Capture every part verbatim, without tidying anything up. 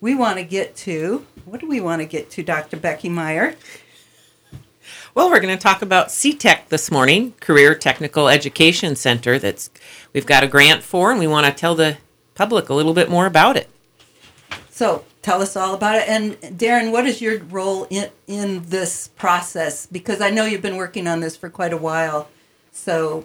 we want to get to, what do we want to get to, Doctor Becky Meyer? Well, we're going to talk about C T E C this morning, Career Technical Education Center. That's we've got a grant for, and we want to tell the public a little bit more about it. So tell us all about it. And Darren, what is your role in, in this process? Because I know you've been working on this for quite a while. So,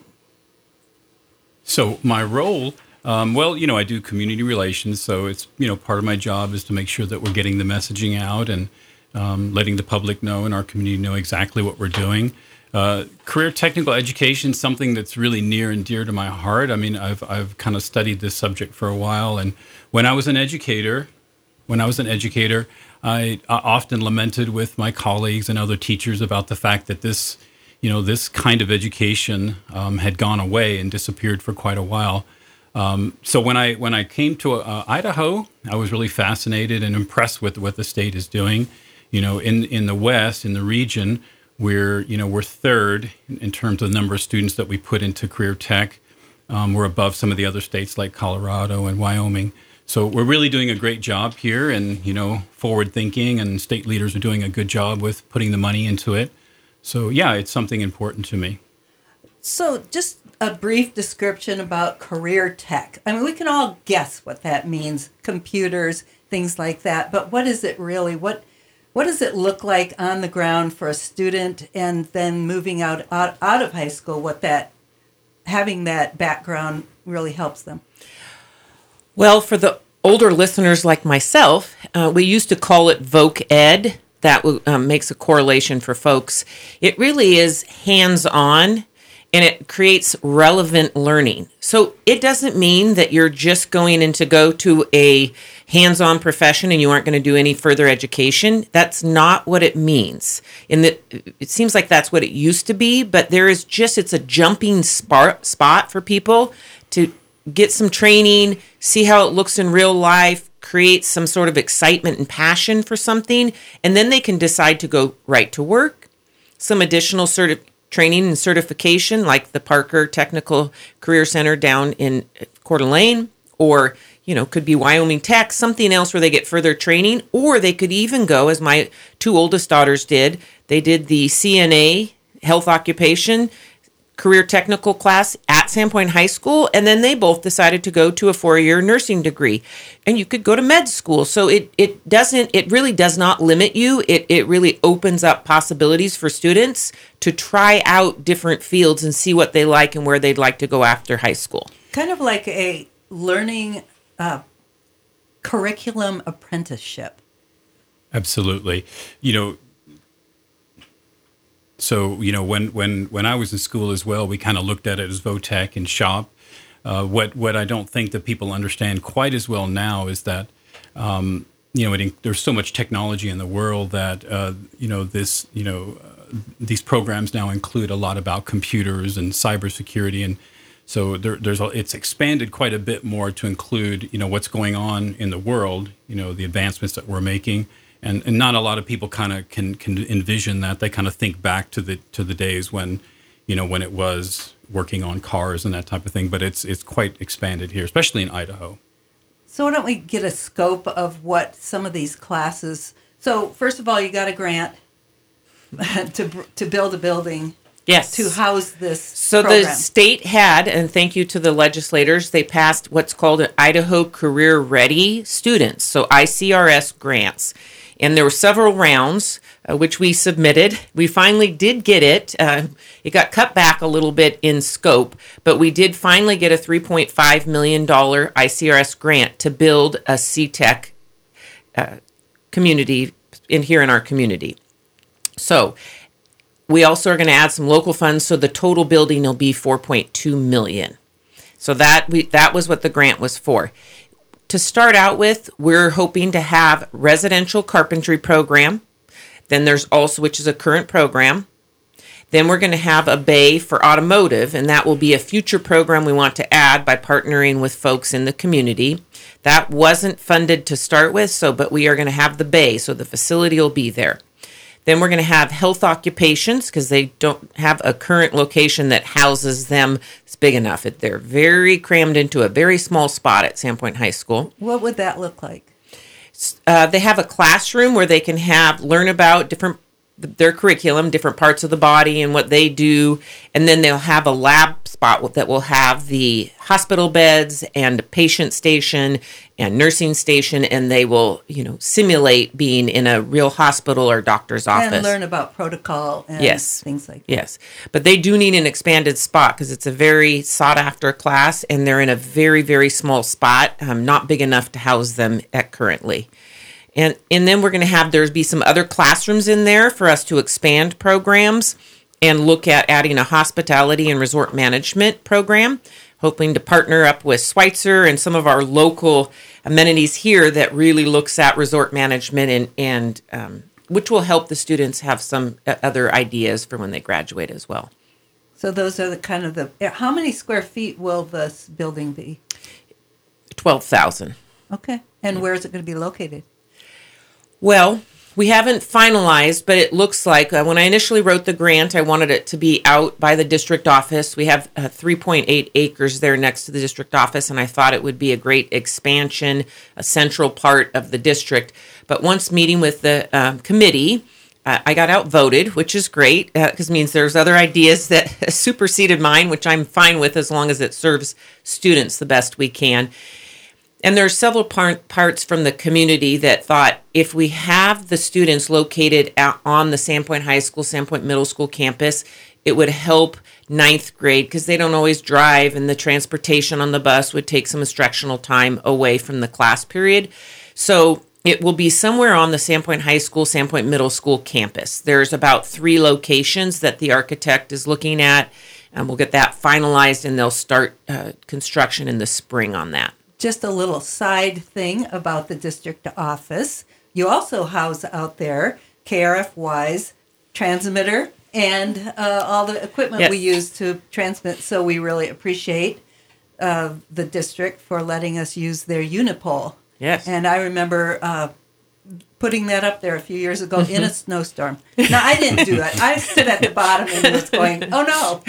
so my role, um, well, you know, I do community relations. So it's, you know, part of my job is to make sure that we're getting the messaging out and um, letting the public know and our community know exactly what we're doing. Uh, career technical education is something that's really near and dear to my heart. I mean, I've I've kind of studied this subject for a while. And when I was an educator, When I was an educator, I often lamented with my colleagues and other teachers about the fact that this, you know, this kind of education um, had gone away and disappeared for quite a while. Um, so when I when I came to uh, Idaho, I was really fascinated and impressed with what the state is doing. You know, in in the West, in the region, we're you know we're third in terms of the number of students that we put into career tech. Um, we're above some of the other states like Colorado and Wyoming. So we're really doing a great job here, and, you know, forward thinking, and state leaders are doing a good job with putting the money into it. So, yeah, it's something important to me. So just a brief description about career tech. I mean, we can all guess what that means, computers, things like that. But what is it really? What what does it look like on the ground for a student, and then moving out, out, out of high school, what that, having that background really helps them? Well, for the older listeners like myself, uh, we used to call it voc ed. That um, makes a correlation for folks. It really is hands-on, and it creates relevant learning. So it doesn't mean that you're just going in to go to a hands-on profession and you aren't going to do any further education. That's not what it means. In the, it seems like that's what it used to be, but there is just, it's a jumping spot, spot for people to get some training, see how it looks in real life, create some sort of excitement and passion for something, and then they can decide to go right to work. Some additional certi- training and certification, like the Parker Technical Career Center down in Coeur d'Alene, or, you know, could be Wyoming Tech, something else where they get further training, or they could even go, as my two oldest daughters did, they did the C N A, Health Occupation, career technical class at Sandpoint High School, and then they both decided to go to a four-year nursing degree. And you could go to med school. So it it doesn't, it really does not limit you. It it really opens up possibilities for students to try out different fields and see what they like and where they'd like to go after high school. Kind of like a learning uh, curriculum apprenticeship. Absolutely. You know, So, you know, when, when, when I was in school as well, we kind of looked at it as VOTEC and SHOP. Uh, what what I don't think that people understand quite as well now is that, um, you know, it, there's so much technology in the world that, uh, you know, this, you know, uh, these programs now include a lot about computers and cybersecurity. And so there, there's a, it's expanded quite a bit more to include, you know, what's going on in the world, you know, the advancements that we're making. And, and not a lot of people kind of can, can envision that. They kind of think back to the to the days when, you know, when it was working on cars and that type of thing. But it's it's quite expanded here, especially in Idaho. So why don't we get a scope of what some of these classes? So first of all, you got a grant to to build a building. Yes. To house this So program. the state had, and thank you to the legislators, they passed what's called an Idaho Career Ready Students, so I C R S grants. And there were several rounds, uh, which we submitted. We finally did get it. Uh, it got cut back a little bit in scope, but we did finally get a three point five million dollars I C R S grant to build a C T E C uh, community in here in our community. So we also are going to add some local funds, so the total building will be four point two million dollars. So that we that was what the grant was for. To start out with, we're hoping to have residential carpentry program. Then there's also, which is a current program. Then we're going to have a bay for automotive, and that will be a future program we want to add by partnering with folks in the community. That wasn't funded to start with, so but we are going to have the bay, so the facility will be there. Then we're going to have health occupations because they don't have a current location that houses them. It's big enough. They're very crammed into a very small spot at Sandpoint High School. What would that look like? Uh, they have a classroom where they can have learn about different their curriculum, different parts of the body and what they do. And then they'll have a lab spot that will have the hospital beds and patient station and nursing station. And they will, you know, simulate being in a real hospital or doctor's office. And learn about protocol and yes. things like that. Yes. But they do need an expanded spot because it's a very sought after class and they're in a very, very small spot, um, not big enough to house them at currently. And and then we're going to have, there's be some other classrooms in there for us to expand programs and look at adding a hospitality and resort management program, hoping to partner up with Schweitzer and some of our local amenities here that really looks at resort management and, and um, which will help the students have some other ideas for when they graduate as well. So those are the kind of the, how many square feet will this building be? twelve thousand. Okay. And where is it going to be located? Well, we haven't finalized, but it looks like uh, when I initially wrote the grant, I wanted it to be out by the district office. We have uh, three point eight acres there next to the district office, and I thought it would be a great expansion, a central part of the district. But once meeting with the um, committee, uh, I got outvoted, which is great because uh, it means there's other ideas that superseded mine, which I'm fine with as long as it serves students the best we can. And there are several part, parts from the community that thought if we have the students located out on the Sandpoint High School, Sandpoint Middle School campus, it would help ninth grade because they don't always drive and the transportation on the bus would take some instructional time away from the class period. So it will be somewhere on the Sandpoint High School, Sandpoint Middle School campus. There's about three locations that the architect is looking at, and we'll get that finalized and they'll start uh, construction in the spring on that. Just a little side thing about the district office. You also house out there K R F Y's transmitter and uh, all the equipment yes. we use to transmit. So we really appreciate uh, the district for letting us use their Unipole. Yes. And I remember uh, putting that up there a few years ago in a snowstorm. Now, I didn't do it. I stood at the bottom and was going, oh, no.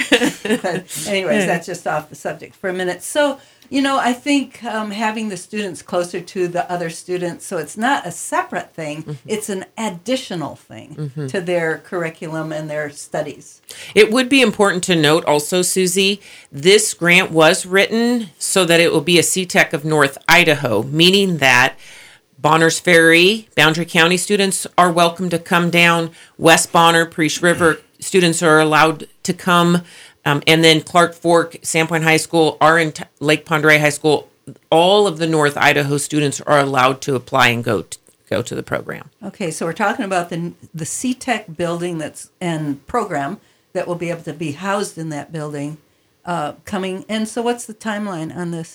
But anyways, that's just off the subject for a minute. So, you know, I think um, having the students closer to the other students, so it's not a separate thing, mm-hmm. it's an additional thing mm-hmm. to their curriculum and their studies. It would be important to note also, Susie, this grant was written so that it will be a C TEC of North Idaho, meaning that Bonners Ferry, Boundary County students are welcome to come down. West Bonner, Priest River students are allowed to come. Um, and then Clark Fork, Sandpoint High School, our in t- Lake Pend Oreille High School, all of the North Idaho students are allowed to apply and go to, go to the program. Okay, so we're talking about the the C TEC building that's and program that will be able to be housed in that building uh, coming. And so what's the timeline on this?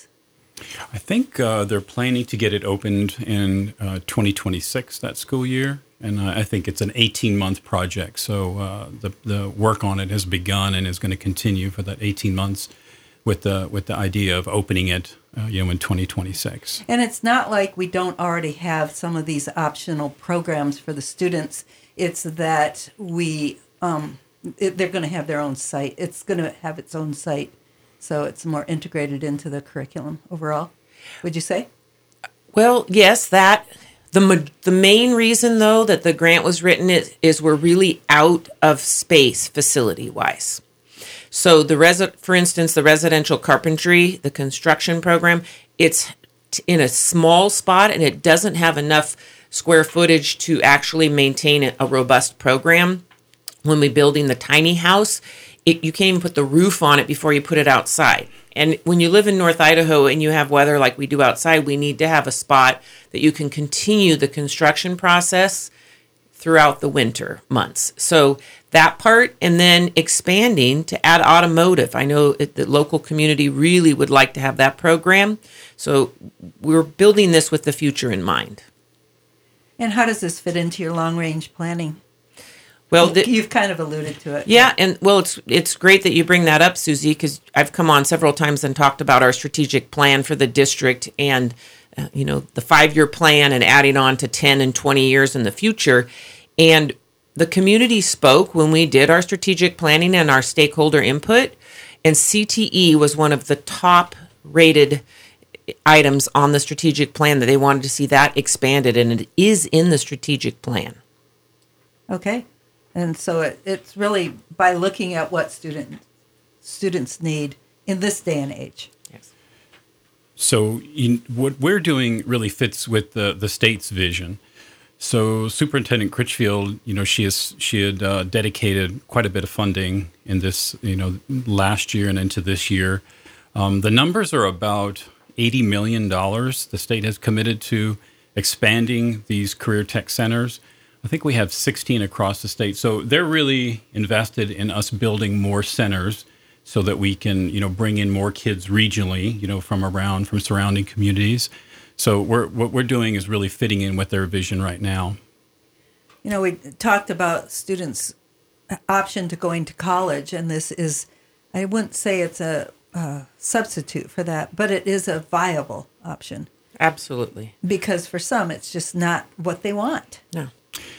I think uh, they're planning to get it opened in uh, twenty twenty-six, that school year. And uh, I think it's an eighteen-month project. So uh, the the work on it has begun and is going to continue for that eighteen months with the with the idea of opening it, uh, you know, in twenty twenty-six. And it's not like we don't already have some of these optional programs for the students. It's that we um, it, they're going to have their own site. It's going to have its own site. So it's more integrated into the curriculum overall, would you say? Well, yes, that. The the main reason, though, that the grant was written is, is we're really out of space facility-wise. So, the resi- for instance, the residential carpentry, the construction program, it's t- in a small spot, and it doesn't have enough square footage to actually maintain a, a robust program. When we're building the tiny house, it, you can't even put the roof on it before you put it outside. And when you live in North Idaho and you have weather like we do outside, we need to have a spot that you can continue the construction process throughout the winter months. So that part, and then expanding to add automotive. I know it, the local community really would like to have that program. So we're building this with the future in mind. And how does this fit into your long-range planning? Well, the, you've kind of alluded to it. Yeah, and well, it's it's great that you bring that up, Susie, because I've come on several times and talked about our strategic plan for the district and, uh, you know, the five-year plan and adding on to ten and twenty years in the future. And the community spoke when we did our strategic planning and our stakeholder input, and C T E was one of the top-rated items on the strategic plan that they wanted to see that expanded, and it is in the strategic plan. Okay. And so it, it's really by looking at what student, students need in this day and age. Yes. So in, what we're doing really fits with the, the state's vision. So Superintendent Critchfield, you know, she is she had uh, dedicated quite a bit of funding in this, you know, last year and into this year. Um, the numbers are about eighty million dollars. The state has committed to expanding these career tech centers. I think we have sixteen across the state. So they're really invested in us building more centers so that we can, you know, bring in more kids regionally, you know, from around, from surrounding communities. So we're, what we're doing is really fitting in with their vision right now. You know, we talked about students' option to going to college, and this is, I wouldn't say it's a, a substitute for that, but it is a viable option. Absolutely. Because for some, it's just not what they want. No.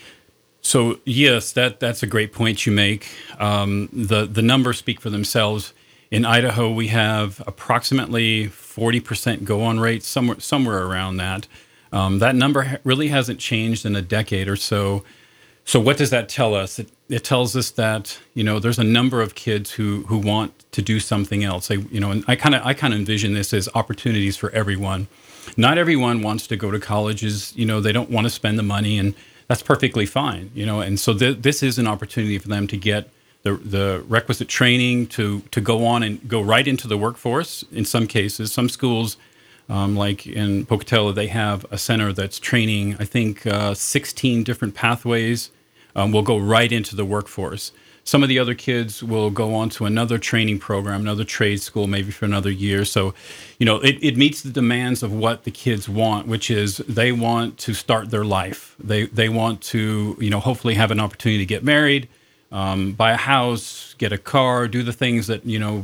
So yes, that that's a great point you make. Um, the the numbers speak for themselves. In Idaho, we have approximately forty percent go-on rate, somewhere somewhere around that. Um, that number ha- really hasn't changed in a decade or so. So what does that tell us? It, it tells us that, you know, there's a number of kids who who want to do something else. They, you know, and I kind of I kind of envision this as opportunities for everyone. Not everyone wants to go to colleges. You know, they don't want to spend the money, and that's perfectly fine. You know, and so th- this is an opportunity for them to get the the requisite training to to go on and go right into the workforce. In some cases, some schools, um, like in Pocatello, they have a center that's training, I think, uh, sixteen different pathways. Um, will go right into the workforce. Some of the other kids will go on to another training program, another trade school, maybe for another year. So, you know, it, it meets the demands of what the kids want, which is they want to start their life. They they want to, you know, hopefully have an opportunity to get married, um, buy a house, get a car, do the things that, you know,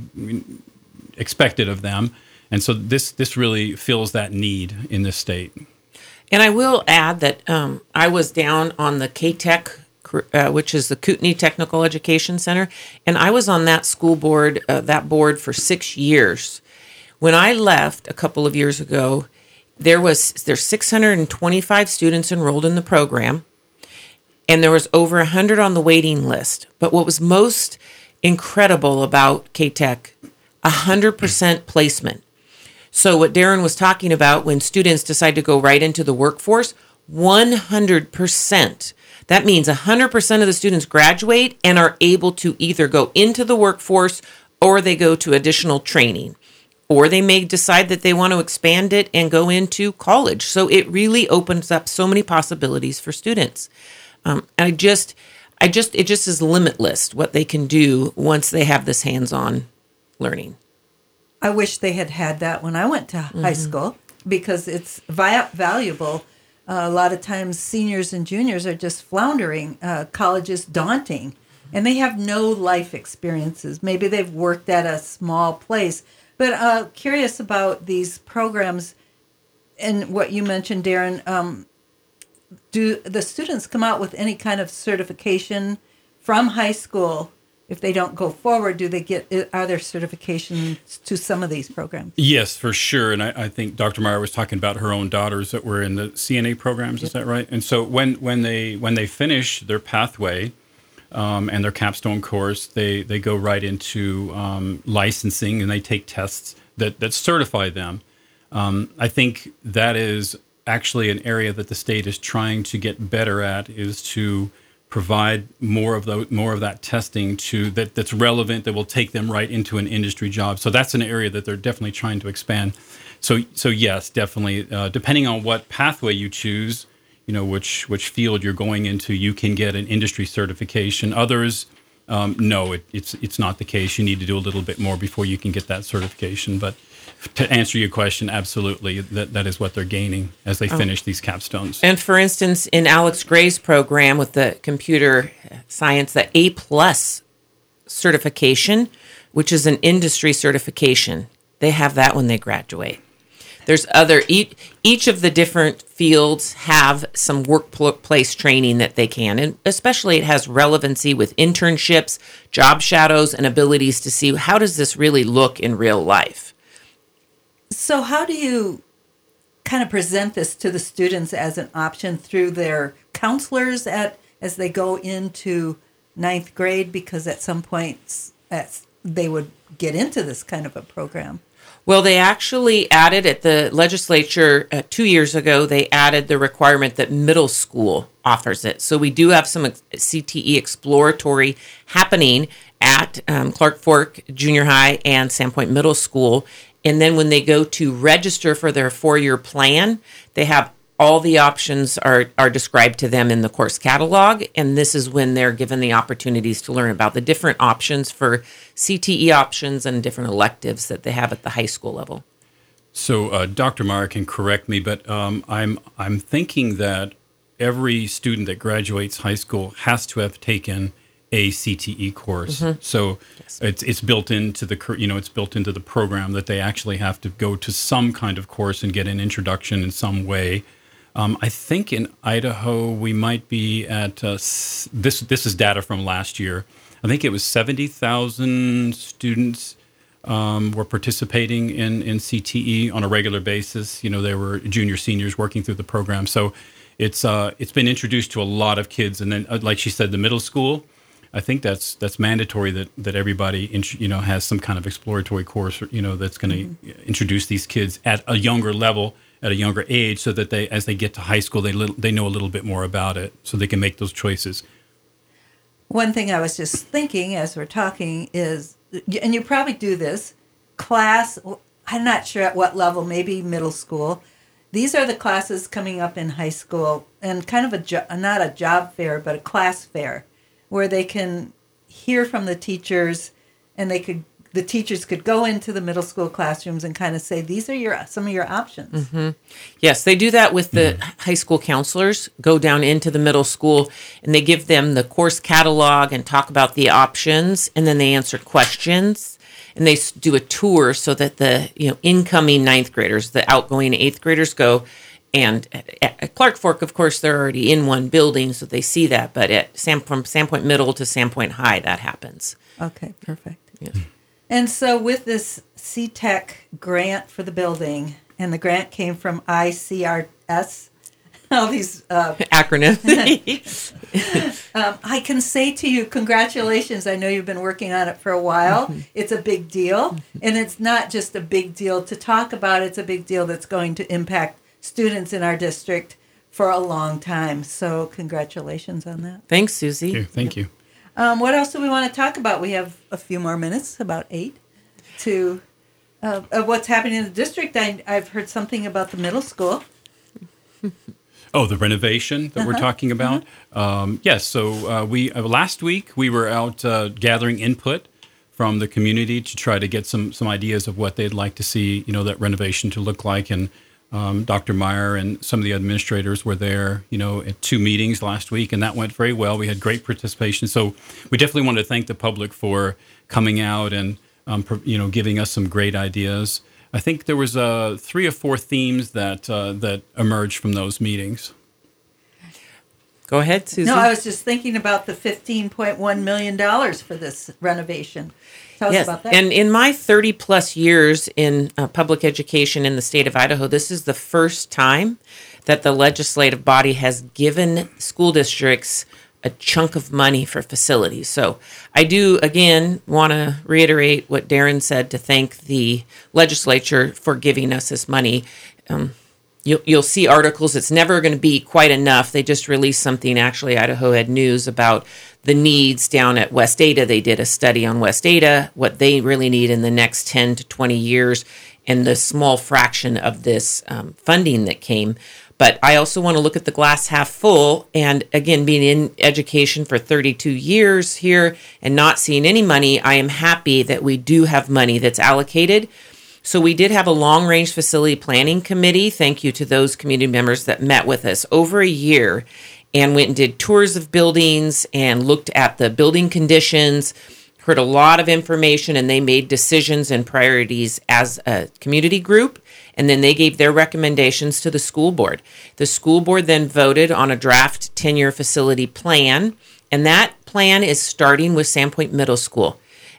expected of them. And so this this really fills that need in this state. And I will add that um, I was down on the K-Tech, uh, which is the Kootenai Technical Education Center, and I was on that school board, uh, that board for six years. When I left a couple of years ago, there was there's six hundred twenty-five students enrolled in the program, and there was over one hundred on the waiting list. But what was most incredible about K-Tech, one hundred percent placement. So what Darren was talking about, when students decide to go right into the workforce, one hundred percent. That means one hundred percent of the students graduate and are able to either go into the workforce or they go to additional training. Or they may decide that they want to expand it and go into college. So it really opens up so many possibilities for students. Um, and I just, I just, it just is limitless what they can do once they have this hands-on learning. I wish they had had that when I went to mm-hmm. high school, because it's vi- valuable. Uh, a lot of times seniors and juniors are just floundering. Uh, college is daunting, and they have no life experiences. Maybe they've worked at a small place. But uh, curious about these programs and what you mentioned, Darren. Um, do the students come out with any kind of certification from high school? If they don't go forward, do they get, are there certifications to some of these programs? Yes, for sure. And I, I think Doctor Meyer was talking about her own daughters that were in the C N A programs. Yep. Is that right? And so when, when they when they finish their pathway um, and their capstone course, they, they go right into um, licensing, and they take tests that, that certify them. Um, I think that is actually an area that the state is trying to get better at, is to provide more of the more of that testing to that that's relevant, that will take them right into an industry job. So that's an area that they're definitely trying to expand. So so yes, definitely. Uh, depending on what pathway you choose, you know, which which field you're going into, you can get an industry certification. Others, um, no, it, it's it's not the case. You need to do a little bit more before you can get that certification. But to answer your question, absolutely, that, that is what they're gaining as they finish oh. these capstones. And for instance, in Alex Gray's program with the computer science, the A-plus certification, which is an industry certification, they have that when they graduate. There's other, each, each of the different fields have some workplace training that they can, and especially it has relevancy with internships, job shadows, and abilities to see how does this really look in real life. So how do you kind of present this to the students as an option through their counselors at as they go into ninth grade? Because at some point at, they would get into this kind of a program. Well, they actually added at the legislature uh, two years ago, they added the requirement that middle school offers it. So we do have some C T E exploratory happening at um, Clark Fork Junior High and Sandpoint Middle School. And then when they go to register for their four-year plan, they have all the options are, are described to them in the course catalog, and this is when they're given the opportunities to learn about the different options for C T E options and different electives that they have at the high school level. So uh, Doctor Meyer can correct me, but um, I'm I'm thinking that every student that graduates high school has to have taken a C T E course. Mm-hmm. So yes. it's it's built into the you know it's built into the program that they actually have to go to some kind of course and get an introduction in some way. Um, I think in Idaho we might be at uh, this. This is data from last year. I think it was seventy thousand students um, were participating in, in C T E on a regular basis. You know, they were junior, seniors working through the program. So it's uh, it's been introduced to a lot of kids. And then, uh, like she said, the middle school. I think that's that's mandatory that that everybody you know has some kind of exploratory course. You know, that's going to mm-hmm. introduce these kids at a younger level, at a younger age, so that they, as they get to high school, they little, they know a little bit more about it, so they can make those choices. One thing I was just thinking as we're talking is, and you probably do this, class, I'm not sure at what level, maybe middle school. These are the classes coming up in high school, and kind of a jo- not a job fair, but a class fair, where they can hear from the teachers, and they could the teachers could go into the middle school classrooms and kind of say, these are your some of your options. Mm-hmm. Yes, they do that with the mm-hmm. high school counselors, go down into the middle school, and they give them the course catalog and talk about the options, and then they answer questions, and they do a tour so that the you know incoming ninth graders, the outgoing eighth graders go. And at Clark Fork, of course, they're already in one building, so they see that. But at Sam, from Sandpoint Middle to Sandpoint High, that happens. Okay, perfect. Yeah. And so with this C TEC grant for the building, and the grant came from I C R S, all these uh, acronyms. um, I can say to you, congratulations. I know you've been working on it for a while. Mm-hmm. It's a big deal. And it's not just a big deal to talk about. It's a big deal that's going to impact students in our district for a long time. So congratulations on that. Thanks, Susie. Thank you. Thank you. Um, what else do we want to talk about? We have a few more minutes, about eight, to uh, of what's happening in the district. I, I've heard something about the middle school. Oh, the renovation that uh-huh. we're talking about? Mm-hmm. Um, yes, so uh, we uh, last week we were out uh, gathering input from the community to try to get some some ideas of what they'd like to see, you know, that renovation to look like. And Um, Doctor Meyer and some of the administrators were there, you know, at two meetings last week, and that went very well. We had great participation. So we definitely want to thank the public for coming out and, um, you know, giving us some great ideas. I think there was uh, three or four themes that uh, that emerged from those meetings. Go ahead, Susan. No, I was just thinking about the fifteen point one million dollars for this renovation. Tell yes. us about that. And in my thirty plus years in uh, public education in the state of Idaho, this is the first time that the legislative body has given school districts a chunk of money for facilities. So I do, again, want to reiterate what Darren said to thank the legislature for giving us this money. Um, You'll, you'll see articles. It's never going to be quite enough. They just released something, actually, Idaho Ed News, about the needs down at West Ada. They did a study on West Ada, what they really need in the next ten to twenty years, and the small fraction of this um, funding that came. But I also want to look at the glass half full. And again, being in education for thirty-two years here and not seeing any money, I am happy that we do have money that's allocated. So we did have a long-range facility planning committee. Thank you to those community members that met with us over a year and went and did tours of buildings and looked at the building conditions, heard a lot of information, and they made decisions and priorities as a community group. And then they gave their recommendations to the school board. The school board then voted on a draft ten-year facility plan, and that plan is starting with Sandpoint Middle School.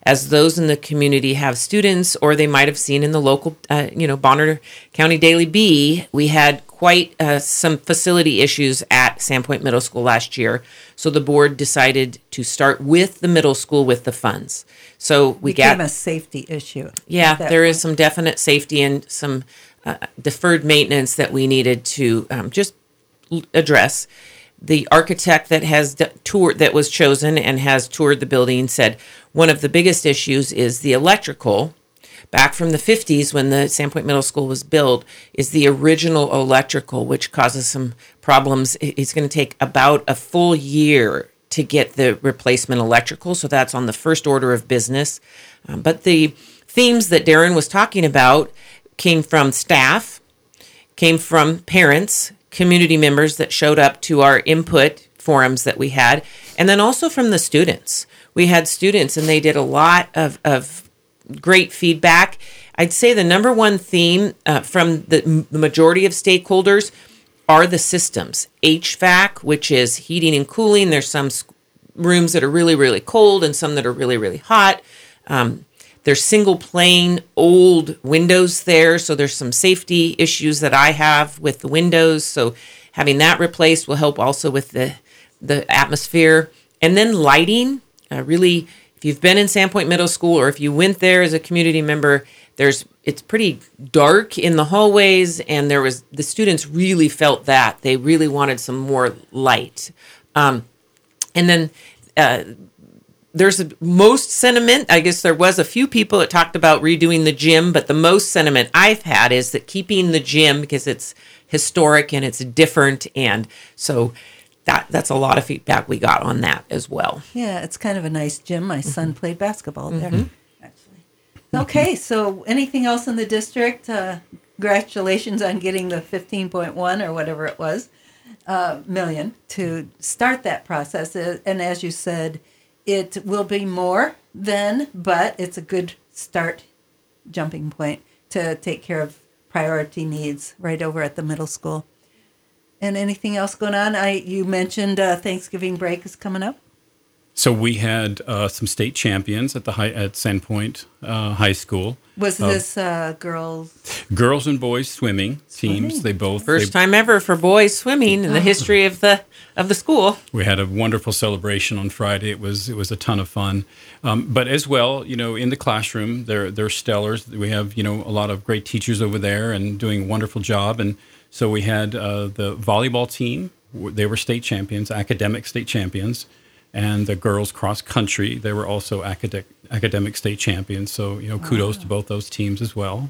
as those in the community have students, or they might have seen in the local, uh, you know, Bonner County Daily Bee, we had quite uh, some facility issues at Sandpoint Middle School last year. So the board decided to start with the middle school with the funds. So we became got a safety issue. yeah, at that there is point. some definite safety and some uh, deferred maintenance that we needed to um, just l- address. The architect that has d- toured that was chosen and has toured the building said one of the biggest issues is the electrical. Back from the fifties, when the Sandpoint Middle School was built, is the original electrical, which causes some problems. It- It's going to take about a full year to get the replacement electrical, so that's on the first order of business. Um, but the themes that Darren was talking about came from staff, came from parents, community members that showed up to our input forums that we had, and then also from the students. We had students, and they did a lot of, of great feedback. I'd say the number one theme uh, from the, the majority of stakeholders are the systems. H V A C, which is heating and cooling. There's some rooms that are really, really cold and some that are really, really hot. Um, there's single pane old windows there, so there's some safety issues that I have with the windows. So having that replaced will help also with the, the atmosphere. And then lighting, uh, really, if you've been in Sandpoint Middle School or if you went there as a community member, there's it's pretty dark in the hallways, and there was the students really felt that they really wanted some more light. Um, and then uh, there's a most sentiment. I guess there was a few people that talked about redoing the gym, but the most sentiment I've had is that keeping the gym because it's historic and it's different, and so that that's a lot of feedback we got on that as well. Yeah, it's kind of a nice gym. My son played basketball there, mm-hmm. actually. Okay, so anything else in the district? Uh, congratulations on getting the fifteen point one or whatever it was, uh, million to start that process. And as you said, it will be more then, but it's a good start jumping point to take care of priority needs right over at the middle school. And anything else going on? I you mentioned uh, Thanksgiving break is coming up. So we had uh, some state champions at the high, at Sandpoint uh, High School. Was uh, this uh, girls? Girls and boys swimming teams. Swimming. They both First they, time ever for boys swimming in the history of the of the school. We had a wonderful celebration on Friday. It was it was a ton of fun. Um, but as well, you know, in the classroom, they're they're stellars. We have you know a lot of great teachers over there and doing a wonderful job. And so we had uh, the volleyball team. They were state champions, academic state champions. And the girls cross country, they were also academic academic state champions. So, you know, kudos wow. to both those teams as well.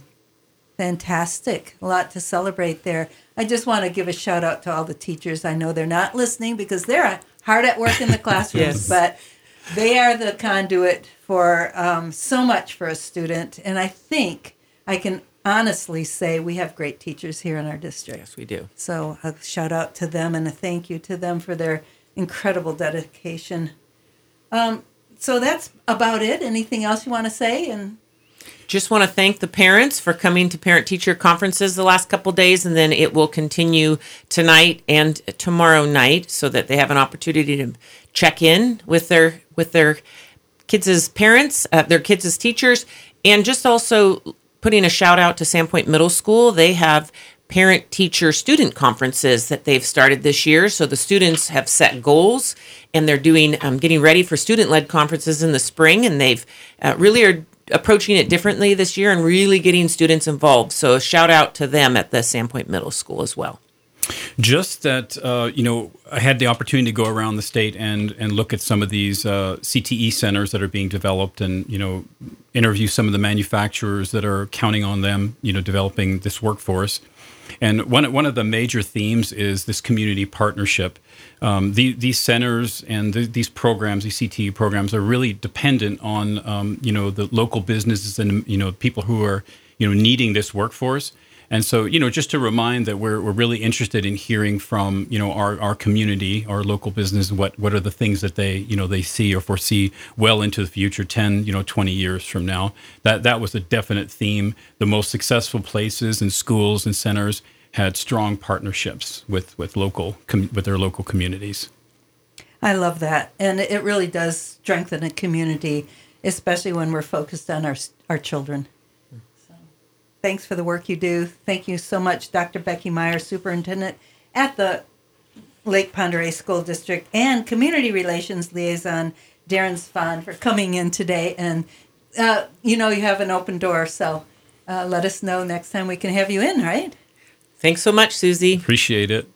Fantastic. A lot to celebrate there. I just want to give a shout out to all the teachers. I know they're not listening because they're hard at work in the classrooms, yes. but they are the conduit for um, so much for a student. And I think I can honestly say we have great teachers here in our district. Yes, we do. So a shout out to them and a thank you to them for their incredible dedication. Um, so that's about it. Anything else you want to say? And just want to thank the parents for coming to parent-teacher conferences the last couple of days, and then it will continue tonight and tomorrow night so that they have an opportunity to check in with their with their kids as parents, uh, their kids as teachers, and just also putting a shout out to Sandpoint Middle School. They have parent teacher student conferences that they've started this year. So the students have set goals and they're doing, um, getting ready for student-led conferences in the spring. And they've uh, really are approaching it differently this year and really getting students involved. So a shout out to them at the Sandpoint Middle School as well. Just that, uh, you know, I had the opportunity to go around the state and, and look at some of these uh, C T E centers that are being developed and, you know, interview some of the manufacturers that are counting on them, you know, developing this workforce. And one one of the major themes is this community partnership. Um, the, these centers and the, these programs, these C T E programs, are really dependent on um, you know the local businesses and you know people who are you know needing this workforce. And so you know just to remind that we're we're really interested in hearing from you know our, our community, our local business, what what are the things that they you know they see or foresee well into the future, ten you know twenty years from now. That that was a definite theme. The most successful places and schools and centers had strong partnerships with with local com- with their local communities. I love that, and it really does strengthen a community. especially when we're focused on our our children. So, thanks for the work you do. Thank you so much, Doctor Becky Meyer, Superintendent at the Lake Pend Oreille School District, and Community Relations Liaison Darren Spahn, for coming in today. And, uh, you know, you have an open door, so uh, let us know next time we can have you in, right? Thanks so much, Susie. Appreciate it.